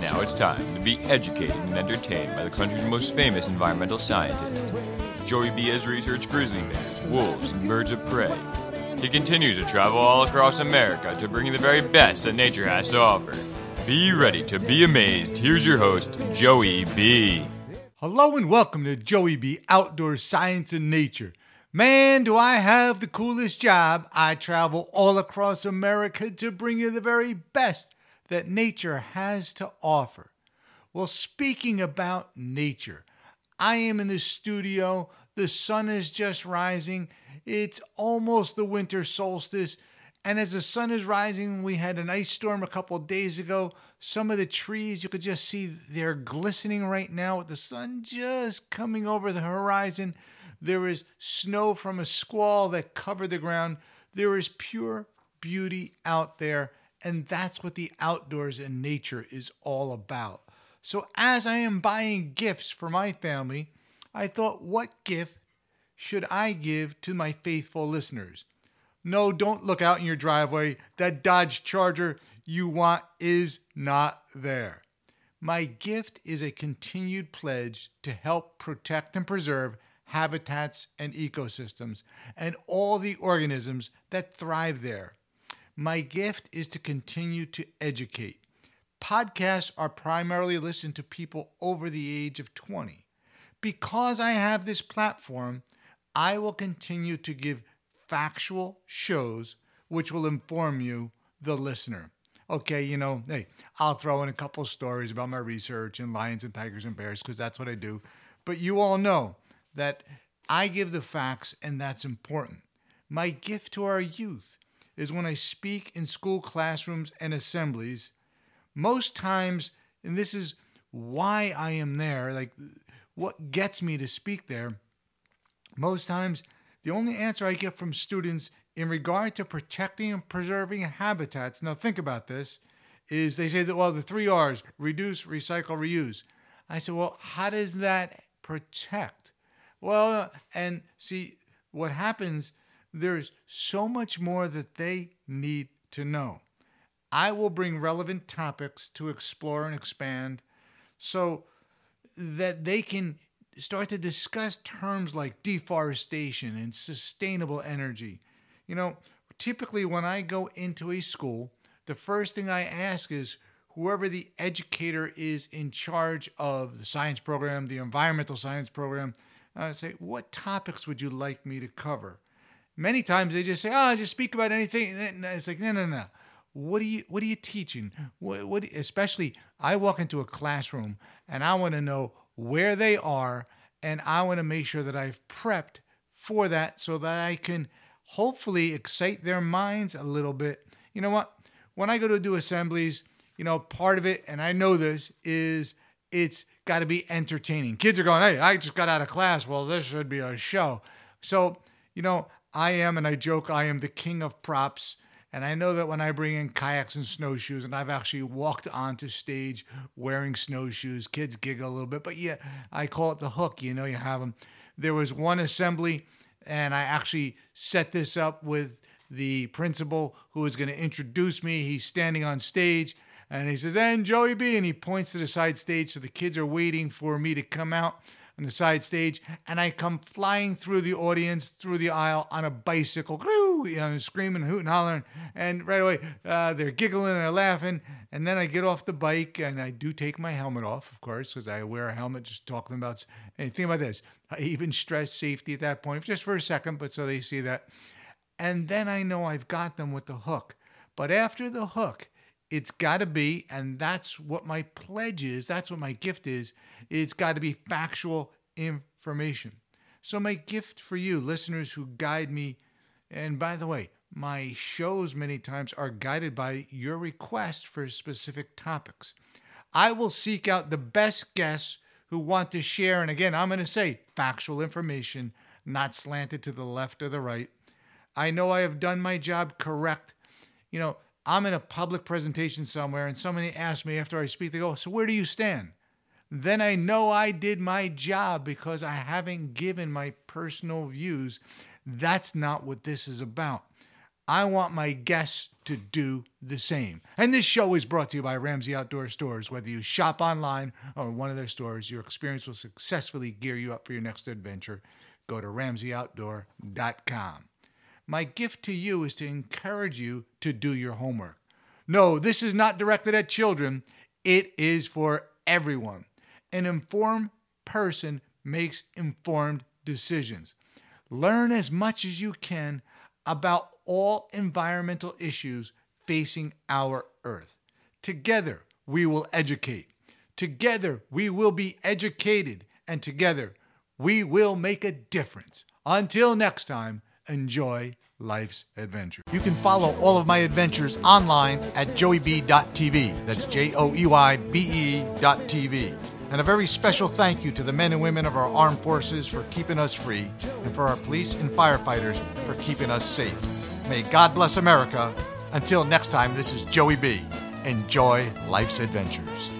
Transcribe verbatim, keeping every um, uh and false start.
Now it's time to be educated and entertained by the country's most famous environmental scientist. Joey B has researched grizzly bears, wolves, and birds of prey. He continues to travel all across America to bring you the very best that nature has to offer. Be ready to be amazed. Here's your host, Joey B. Hello and welcome to Joey B. Outdoor Science and Nature. Man, do I have the coolest job. I travel all across America to bring you the very best that nature has to offer. Well, speaking about nature, I am in the studio. The sun is just rising. It's almost the winter solstice. And as the sun is rising, we had an ice storm a couple of days ago. Some of the trees, you could just see they're glistening right now with the sun just coming over the horizon. There is snow from a squall that covered the ground. There is pure beauty out there. And that's what the outdoors and nature is all about. So as I am buying gifts for my family, I thought, what gift should I give to my faithful listeners? No, don't look out in your driveway. That Dodge Charger you want is not there. My gift is a continued pledge to help protect and preserve habitats and ecosystems and all the organisms that thrive there. My gift is to continue to educate. Podcasts are primarily listened to people over the age of twenty. Because I have this platform, I will continue to give factual shows which will inform you, the listener. Okay, you know, hey, I'll throw in a couple stories about my research and lions and tigers and bears because that's what I do. But you all know that I give the facts and that's important. My gift to our youth is when I speak in school classrooms and assemblies, most times, and this is why I am there, like what gets me to speak there, most times the only answer I get from students in regard to protecting and preserving habitats, now think about this, is they say that, well, the three R's, reduce, recycle, reuse. I said, well, how does that protect? Well, and see, what happens, there's so much more that they need to know. I will bring relevant topics to explore and expand so that they can start to discuss terms like deforestation and sustainable energy. You know, typically when I go into a school, the first thing I ask is whoever the educator is in charge of the science program, the environmental science program, I say, what topics would you like me to cover? Many times they just say, oh, just speak about anything. And it's like, no, no, no. What are you, what are you teaching? What, what, especially, I walk into a classroom and I want to know where they are, and I want to make sure that I've prepped for that so that I can hopefully excite their minds a little bit. You know what? When I go to do assemblies, you know, part of it, and I know this, is it's got to be entertaining. Kids are going, hey, I just got out of class. Well, this should be a show. So, you know, I am, and I joke, I am the king of props. And I know that when I bring in kayaks and snowshoes, and I've actually walked onto stage wearing snowshoes, kids giggle a little bit, but yeah, I call it the hook, you know, you have them. There was one assembly, and I actually set this up with the principal who was going to introduce me. He's standing on stage, and he says, and Joey B, and he points to the side stage, so the kids are waiting for me to come out on the side stage, and I come flying through the audience, through the aisle on a bicycle, you know, screaming, hooting, hollering, and right away uh, they're giggling and they're laughing, and then I get off the bike, and I do take my helmet off, of course, because I wear a helmet just talking about anything about this. I even stress safety at that point, just for a second, but so they see that. And then I know I've got them with the hook. But after the hook, it's got to be, and that's what my pledge is, that's what my gift is, it's got to be factual information. So my gift for you, listeners who guide me, and by the way, my shows many times are guided by your request for specific topics. I will seek out the best guests who want to share, and again, I'm going to say factual information, not slanted to the left or the right. I know I have done my job correct. You know, I'm in a public presentation somewhere and somebody asks me after I speak, they go, so where do you stand? Then I know I did my job because I haven't given my personal views. That's not what this is about. I want my guests to do the same. And this show is brought to you by Ramsey Outdoor Stores. Whether you shop online or in one of their stores, your experience will successfully gear you up for your next adventure. Go to ramsey outdoor dot com. My gift to you is to encourage you to do your homework. No, this is not directed at children. It is for everyone. An informed person makes informed decisions. Learn as much as you can about all environmental issues facing our Earth. Together, we will educate. Together, we will be educated. And together, we will make a difference. Until next time, enjoy life's adventure. You can follow all of my adventures online at joey b dot t v. That's J O E Y B E dot T V. And a very special thank you to the men and women of our armed forces for keeping us free, and for our police and firefighters for keeping us safe. May God bless America. Until next time, this is Joey B. Enjoy life's adventures.